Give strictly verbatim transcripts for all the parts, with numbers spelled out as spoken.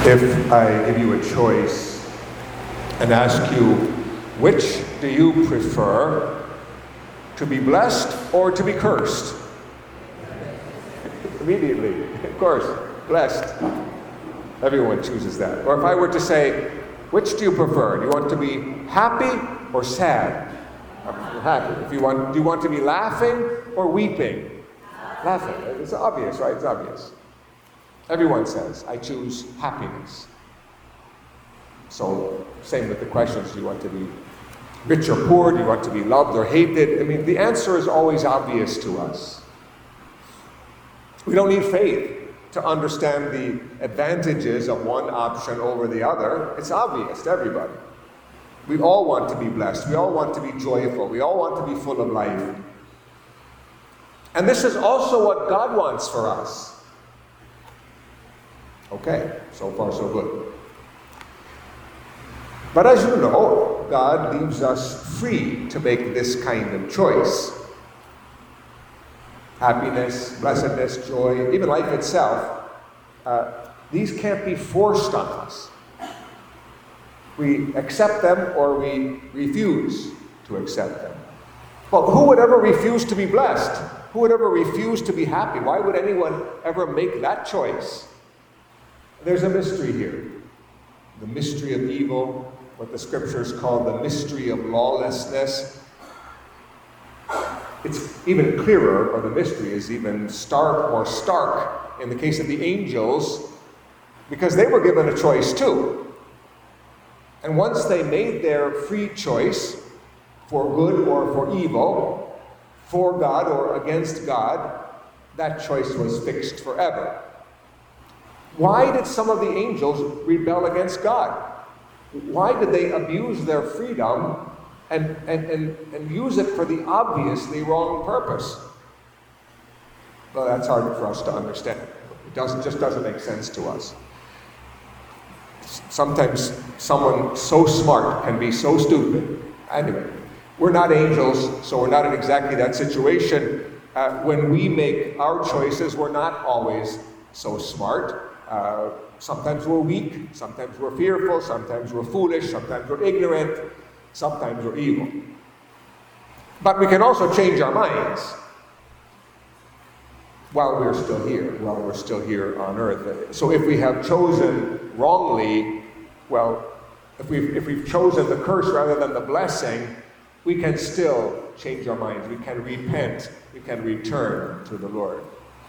If I give you a choice and ask you, which do you prefer, to be blessed or to be cursed? Immediately, of course, blessed. Everyone chooses that. Or if I were to say, which do you prefer? Do you want to be happy or sad? Happy. If you want, do you want to be laughing or weeping? Laughing. It's obvious, right? It's obvious. Everyone says, I choose happiness. So, same with the questions. Do you want to be rich or poor? Do you want to be loved or hated? I mean, the answer is always obvious to us. We don't need faith to understand the advantages of one option over the other. It's obvious to everybody. We all want to be blessed. We all want to be joyful. We all want to be full of life. And this is also what God wants for us. Okay, so far so good. But as you know, God leaves us free to make this kind of choice. Happiness, blessedness, joy, even life itself, uh, these can't be forced on us. We accept them or we refuse to accept them. Well, who would ever refuse to be blessed? Who would ever refuse to be happy? Why would anyone ever make that choice? There's a mystery here. The mystery of evil, what the scriptures call the mystery of lawlessness. It's even clearer, or the mystery is even stark or stark in the case of the angels, because they were given a choice too. And once they made their free choice for good or for evil, for God or against God, that choice was fixed forever. Why did some of the angels rebel against God? Why did they abuse their freedom and, and, and, and use it for the obviously wrong purpose? Well, that's hard for us to understand. It doesn't, just doesn't make sense to us. Sometimes someone so smart can be so stupid. Anyway, we're not angels, so we're not in exactly that situation. Uh, when we make our choices, we're not always so smart. Uh, sometimes we're weak, sometimes we're fearful, sometimes we're foolish, sometimes we're ignorant, sometimes we're evil. But we can also change our minds while we're still here, while we're still here on earth. So if we have chosen wrongly, well, if we've, if we've chosen the curse rather than the blessing, we can still change our minds. We can repent. We can return to the Lord.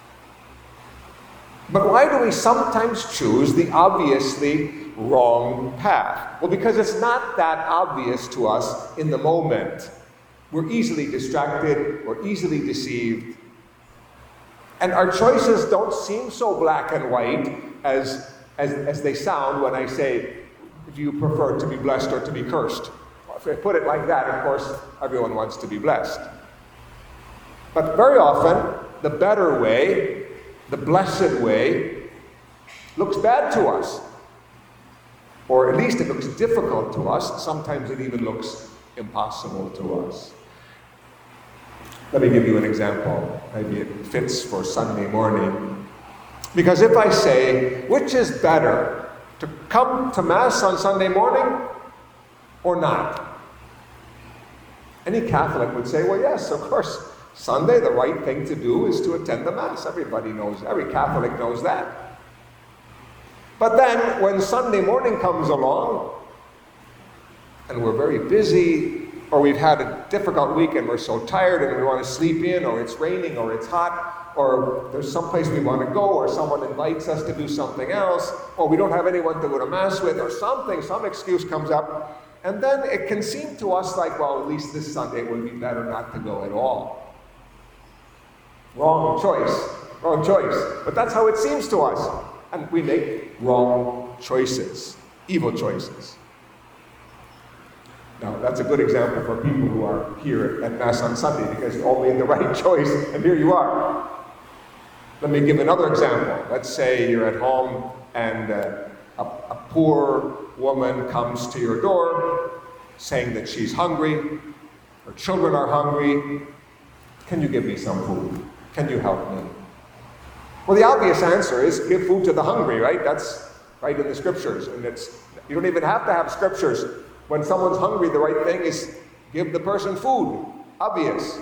But why do we sometimes choose the obviously wrong path? Well, because it's not that obvious to us in the moment. We're easily distracted, we're easily deceived, and our choices don't seem so black and white as, as, as they sound when I say, do you prefer to be blessed or to be cursed? Well, if I put it like that, of course, everyone wants to be blessed. But very often, the better way, the blessed way, looks bad to us. Or at least it looks difficult to us. Sometimes it even looks impossible to us. Let me give you an example. Maybe it fits for Sunday morning. Because if I say, which is better, to come to Mass on Sunday morning or not? Any Catholic would say, well, yes, of course. Sunday, the right thing to do is to attend the Mass. Everybody knows, every Catholic knows that. But then, when Sunday morning comes along, and we're very busy, or we've had a difficult week and we're so tired and we want to sleep in, or it's raining, or it's hot, or there's someplace we want to go, or someone invites us to do something else, or we don't have anyone to go to Mass with, or something, some excuse comes up, and then it can seem to us like, well, at least this Sunday it would be better not to go at all. Wrong choice, wrong choice. But that's how it seems to us. And we make wrong choices, evil choices. Now, that's a good example for people who are here at Mass on Sunday because you all made the right choice, and here you are. Let me give another example. Let's say you're at home and uh, a, a poor woman comes to your door saying that she's hungry, her children are hungry. Can you give me some food? Can you help me? Well, the obvious answer is give food to the hungry, right? That's right, in the scriptures. And it's, you don't even have to have scriptures. When someone's hungry, the right thing is give the person food. Obvious.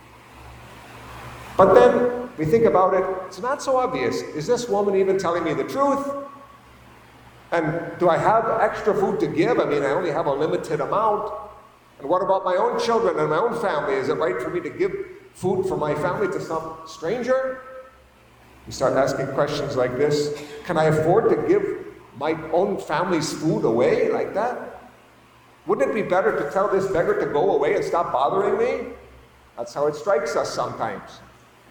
But then we think about it, it's not so obvious. Is this woman even telling me the truth? And do I have extra food to give? I mean, I only have a limited amount. And what about my own children and my own family? Is it right for me to give food for my family to some stranger? You start asking questions like this. Can I afford to give my own family's food away like that? Wouldn't it be better to tell this beggar to go away and stop bothering me? That's how it strikes us sometimes.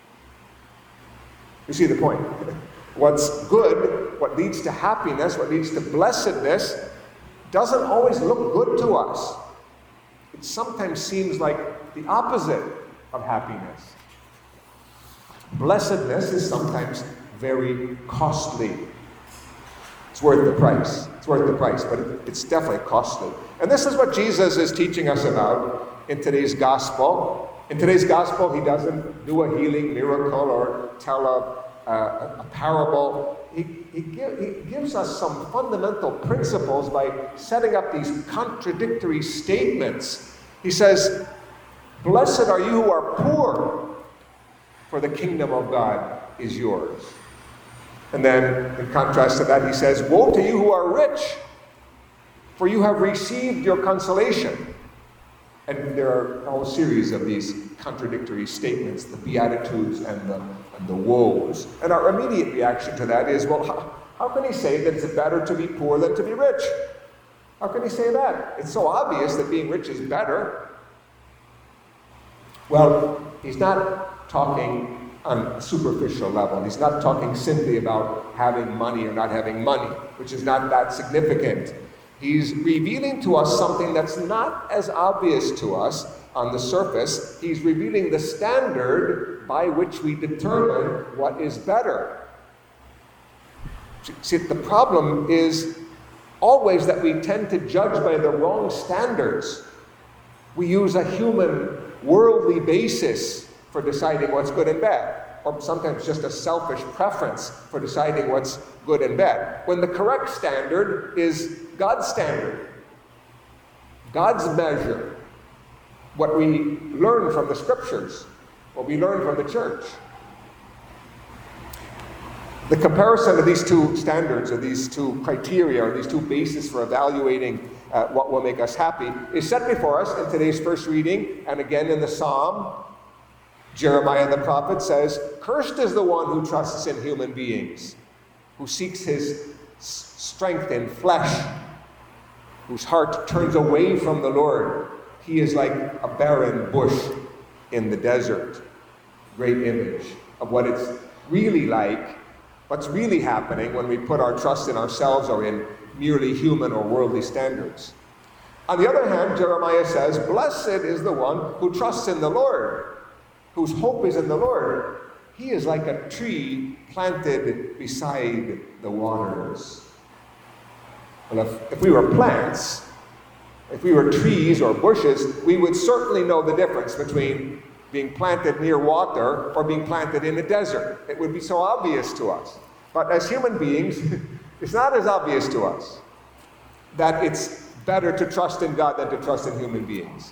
You see the point? What's good, what leads to happiness, what leads to blessedness, doesn't always look good to us. It sometimes seems like the opposite of happiness. Blessedness is sometimes very costly. It's worth the price. It's worth the price, but it's definitely costly. And this is what Jesus is teaching us about in today's gospel. In today's gospel, he doesn't do a healing miracle or tell a, a, a parable. He, he, give, he gives us some fundamental principles by setting up these contradictory statements. He says, "Blessed are you who are poor, for the kingdom of God is yours." And then, in contrast to that, he says, "Woe to you who are rich, for you have received your consolation." And there are a whole series of these contradictory statements, the Beatitudes and the, and the woes. And our immediate reaction to that is, well, how, how can he say that it's better to be poor than to be rich? How can he say that? It's so obvious that being rich is better. Well, he's not talking on a superficial level. He's not talking simply about having money or not having money, which is not that significant. He's revealing to us something that's not as obvious to us on the surface. He's revealing the standard by which we determine what is better. See, the problem is always that we tend to judge by the wrong standards. We use a human, worldly basis for deciding what's good and bad, or sometimes just a selfish preference for deciding what's good and bad, when the correct standard is God's standard, God's measure, what we learn from the scriptures, what we learn from the church. The comparison of these two standards, or these two criteria, or these two bases for evaluating uh, what will make us happy, is set before us in today's first reading, and again in the Psalm. Jeremiah the prophet says, "Cursed is the one who trusts in human beings, who seeks his s- strength in flesh, whose heart turns away from the Lord. He is like a barren bush in the desert." Great image of what it's really like, what's really happening when we put our trust in ourselves or in merely human or worldly standards. On the other hand, Jeremiah says, "Blessed is the one who trusts in the Lord, whose hope is in the Lord. He is like a tree planted beside the waters." Well, if, if we were plants, if we were trees or bushes, we would certainly know the difference between being planted near water or being planted in a desert. It would be so obvious to us. But as human beings, it's not as obvious to us that it's better to trust in God than to trust in human beings.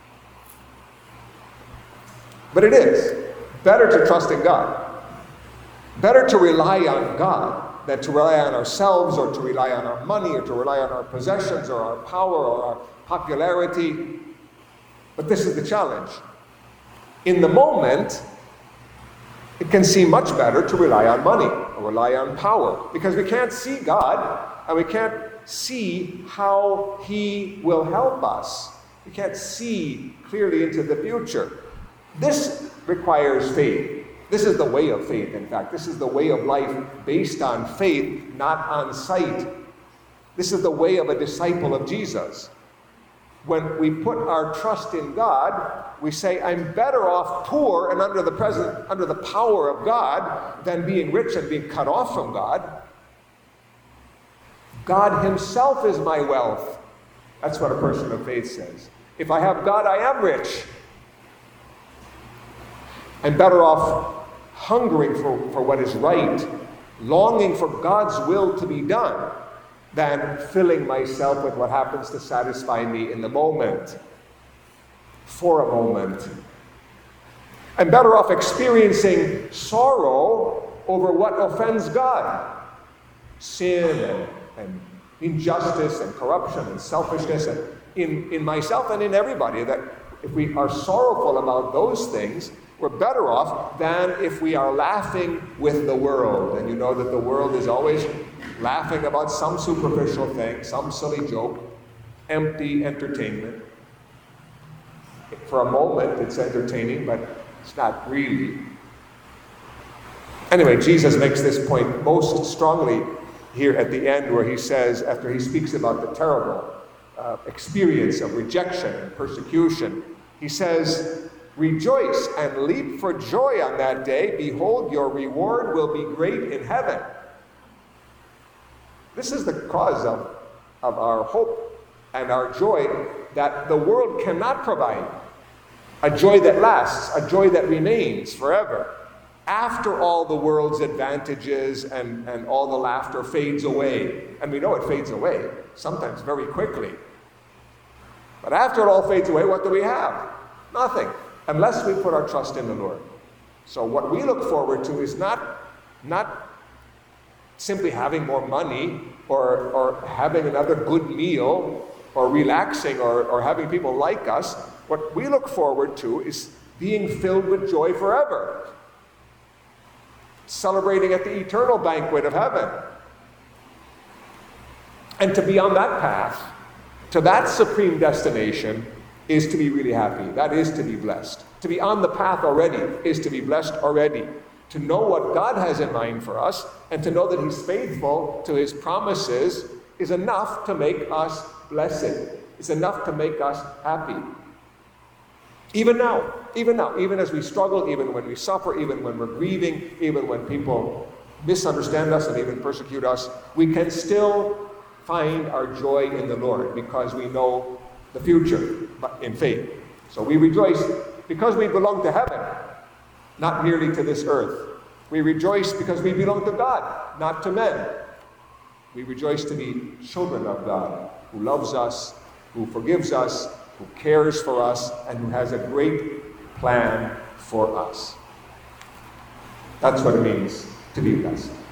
But it is better to trust in God. Better to rely on God than to rely on ourselves, or to rely on our money, or to rely on our possessions, or our power, or our popularity. But this is the challenge. In the moment, it can seem much better to rely on money or rely on power, because we can't see God and we can't see how He will help us. We can't see clearly into the future. This requires faith. This is the way of faith, in fact. This is the way of life based on faith, not on sight. This is the way of a disciple of Jesus. When we put our trust in God, we say, I'm better off poor and under the present, under the power of God than being rich and being cut off from God. God Himself is my wealth. That's what a person of faith says. If I have God, I am rich. I'm better off hungering for, for what is right longing for God's will to be done, than filling myself with what happens to satisfy me in the moment, for a moment. I'm better off experiencing sorrow over what offends God. Sin and, and injustice and corruption and selfishness and in, in myself and in everybody. That if we are sorrowful about those things, we're better off than if we are laughing with the world. And you know that the world is always laughing about some superficial thing, some silly joke, empty entertainment. For a moment it's entertaining, but it's not really. Anyway, Jesus makes this point most strongly here at the end, where he says, after he speaks about the terrible uh, experience of rejection and persecution, he says, "Rejoice and leap for joy on that day. Behold, your reward will be great in heaven." This is the cause of, of our hope and our joy that the world cannot provide. A joy that lasts, a joy that remains forever. After all the world's advantages and, and all the laughter fades away, and we know it fades away, sometimes very quickly. But after it all fades away, what do we have? Nothing, unless we put our trust in the Lord. So what we look forward to is not, not simply having more money or, or having another good meal or relaxing or, or having people like us. What we look forward to is being filled with joy forever. Celebrating at the eternal banquet of heaven. And to be on that path, to that supreme destination, is to be really happy. That is to be blessed. To be on the path already is to be blessed already. To know what God has in mind for us and to know that He's faithful to His promises is enough to make us blessed. It's enough to make us happy. Even now, even now, even as we struggle, even when we suffer, even when we're grieving, even when people misunderstand us and even persecute us, we can still find our joy in the Lord because we know the future in faith. So we rejoice because we belong to heaven, not merely to this earth. We rejoice because we belong to God, not to men. We rejoice to be children of God, who loves us, who forgives us, who cares for us, and who has a great plan for us. That's what it means to be blessed.